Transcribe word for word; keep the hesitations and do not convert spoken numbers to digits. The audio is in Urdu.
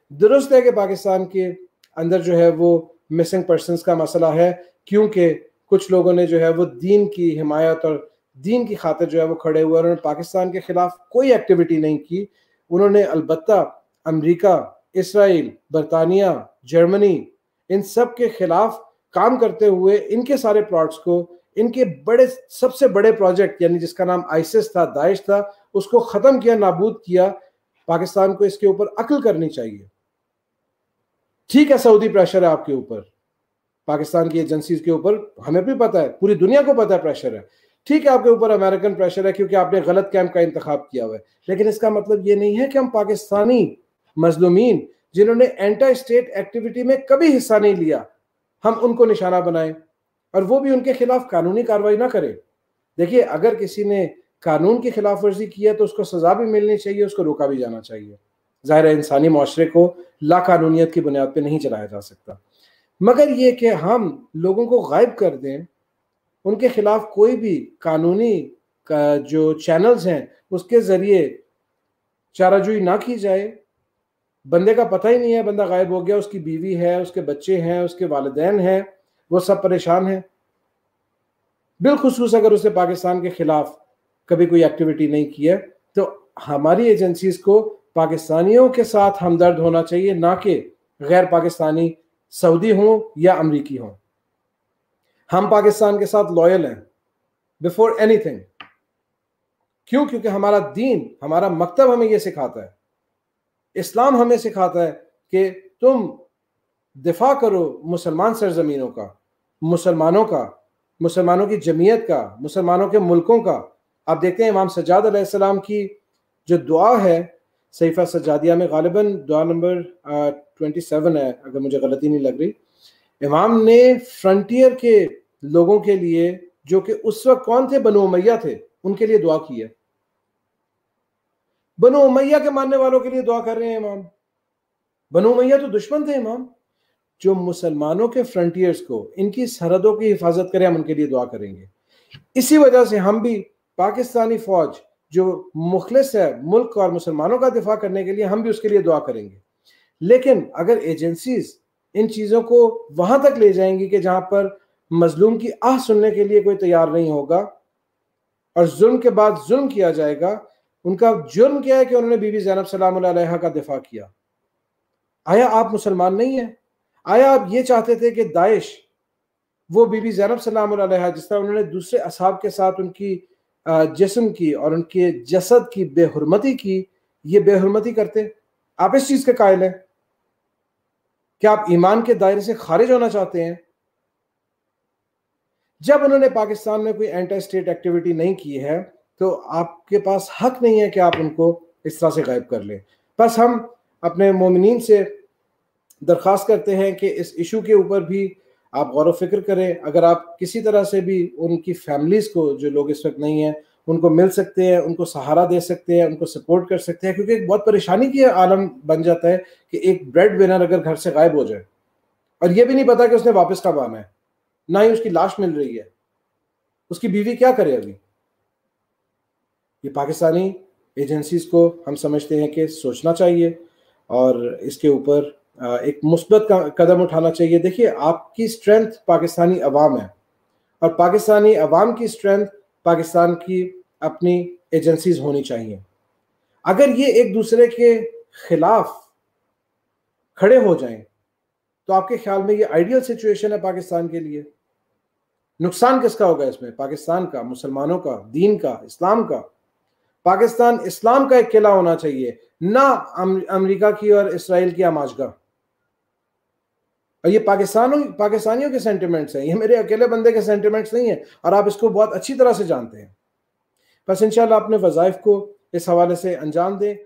درست ہے کہ پاکستان کے اندر جو ہے وہ مسنگ پرسنس کا مسئلہ ہے، کیونکہ کچھ لوگوں نے جو ہے وہ دین کی حمایت اور دین کی خاطر جو ہے وہ کھڑے ہوئے، انہوں نے پاکستان کے خلاف کوئی ایکٹیویٹی نہیں کی. انہوں نے البتہ امریکہ، اسرائیل، برطانیہ، جرمنی، ان سب کے خلاف کام کرتے ہوئے ان کے سارے پلاٹس کو، ان کے بڑے سب سے بڑے پروجیکٹ یعنی جس کا نام آئسس تھا، داعش تھا، اس کو ختم کیا، نابود کیا. پاکستان کو اس کے اوپر عقل کرنی چاہیے. ٹھیک ہے سعودی پریشر ہے آپ کے اوپر، پاکستان کی ایجنسیز کے اوپر، ہمیں بھی پتہ ہے، پوری دنیا کو پتہ ہے پریشر ہے. ٹھیک ہے آپ کے اوپر امریکن پریشر ہے کیونکہ آپ نے غلط کیمپ کا انتخاب کیا ہوا ہے، لیکن اس کا مطلب یہ نہیں ہے کہ ہم پاکستانی مظلومین جنہوں نے اینٹی اسٹیٹ ایکٹیویٹی میں کبھی حصہ نہیں لیا، ہم ان کو نشانہ بنائیں اور وہ بھی ان کے خلاف قانونی کارروائی نہ کریں. دیکھیے اگر کسی نے قانون کی خلاف ورزی کی ہے تو اس کو سزا بھی ملنی چاہیے، اس کو روکا بھی جانا چاہیے. ظاہر ہے انسانی معاشرے کو لا قانونیت کی بنیاد پہ نہیں چلایا جا سکتا، مگر یہ کہ ہم لوگوں کو غائب کر دیں، ان کے خلاف کوئی بھی قانونی جو چینلز ہیں اس کے ذریعے چارہ جوئی نہ کی جائے. بندے کا پتہ ہی نہیں ہے، بندہ غائب ہو گیا، اس کی بیوی ہے، اس کے بچے ہیں، اس کے والدین ہیں، وہ سب پریشان ہیں، بالخصوص اگر اس نے پاکستان کے خلاف کبھی کوئی ایکٹیویٹی نہیں کی ہے. تو ہماری ایجنسیز کو پاکستانیوں کے ساتھ ہمدرد ہونا چاہیے، نہ کہ غیر پاکستانی سعودی ہوں یا امریکی ہوں. ہم پاکستان کے ساتھ لوئل ہیں بفور اینی تھنگ. کیوں؟ کیونکہ ہمارا دین، ہمارا مکتب ہمیں یہ سکھاتا ہے، اسلام ہمیں سکھاتا ہے کہ تم دفاع کرو مسلمان سرزمینوں کا، مسلمانوں کا، مسلمانوں کی جمعیت کا، مسلمانوں کے ملکوں کا. آپ دیکھتے ہیں امام سجاد علیہ السلام کی جو دعا ہے صحیفہ سجادیہ میں، غالباً دعا نمبر ٹوینٹی سیون ہے اگر مجھے غلطی نہیں لگ رہی، امام نے فرنٹیئر کے لوگوں کے لیے جو کہ اس وقت کون تھے؟ بنو امیہ تھے، ان کے لیے دعا کی ہے. بنو امیہ کے ماننے والوں کے لیے دعا کر رہے ہیں امام. بنو امیہ تو دشمن تھے امام. جو مسلمانوں کے فرنٹیئرز کو، ان کی سرحدوں کی حفاظت کریں، ہم ان کے لیے دعا کریں گے. اسی وجہ سے ہم بھی پاکستانی فوج جو مخلص ہے ملک اور مسلمانوں کا دفاع کرنے کے لیے، ہم بھی اس کے لیے دعا کریں گے. لیکن اگر ایجنسیز ان چیزوں کو وہاں تک لے جائیں گی کہ جہاں پر مظلوم کی آہ سننے کے لیے کوئی تیار نہیں ہوگا اور ظلم کے بعد ظلم کیا جائے گا. ان کا جرم کیا ہے کہ انہوں نے بی بی زینب سلام اللہ علیہا کا دفاع کیا. آیا آپ مسلمان نہیں ہیں؟ آیا آپ یہ چاہتے تھے کہ داعش وہ بی بی زینب سلام اللہ علیہا جس طرح انہوں نے دوسرے اصحاب کے ساتھ ان کی جسم کی اور ان کے جسد کی بے حرمتی کی، یہ بے حرمتی کرتے؟ آپ اس چیز کے قائل ہیں؟ کیا آپ ایمان کے دائرے سے خارج ہونا چاہتے ہیں؟ جب انہوں نے پاکستان میں کوئی اینٹی اسٹیٹ ایکٹیویٹی نہیں کی ہے تو آپ کے پاس حق نہیں ہے کہ آپ ان کو اس طرح سے غائب کر لیں. بس ہم اپنے مومنین سے درخواست کرتے ہیں کہ اس ایشو کے اوپر بھی آپ غور و فکر کریں. اگر آپ کسی طرح سے بھی ان کی فیملیز کو، جو لوگ اس وقت نہیں ہیں، ان کو مل سکتے ہیں، ان کو سہارا دے سکتے ہیں، ان کو سپورٹ کر سکتے ہیں، کیونکہ ایک بہت پریشانی کی عالم بن جاتا ہے کہ ایک بریڈ ونر اگر گھر سے غائب ہو جائے اور یہ بھی نہیں پتا کہ اس نے واپس کب آنا ہے، نہ ہی اس کی لاش مل رہی ہے، اس کی بیوی کیا کرے ابھی. یہ پاکستانی ایجنسیز کو ہم سمجھتے ہیں کہ سوچنا چاہیے اور اس کے اوپر ایک مثبت قدم اٹھانا چاہیے. دیکھیے آپ کی اسٹرینتھ پاکستانی عوام ہے اور پاکستانی عوام کی اسٹرینتھ پاکستان کی اپنی ایجنسیز ہونی چاہیے. اگر یہ ایک دوسرے کے خلاف کھڑے ہو جائیں تو آپ کے خیال میں یہ آئیڈیل سچویشن ہے پاکستان کے لیے؟ نقصان کس کا ہوگا اس میں؟ پاکستان کا، مسلمانوں کا، دین کا، اسلام کا. پاکستان اسلام کا ایک قلعہ ہونا چاہیے، نہ امریکہ کی اور اسرائیل کی آماجگاہ. اور یہ پاکستانوں پاکستانیوں کے سینٹیمنٹس ہیں، یہ میرے اکیلے بندے کے سینٹیمنٹس نہیں ہیں، اور آپ اس کو بہت اچھی طرح سے جانتے ہیں. بس انشاءاللہ اپنے وظائف کو اس حوالے سے انجام دیں.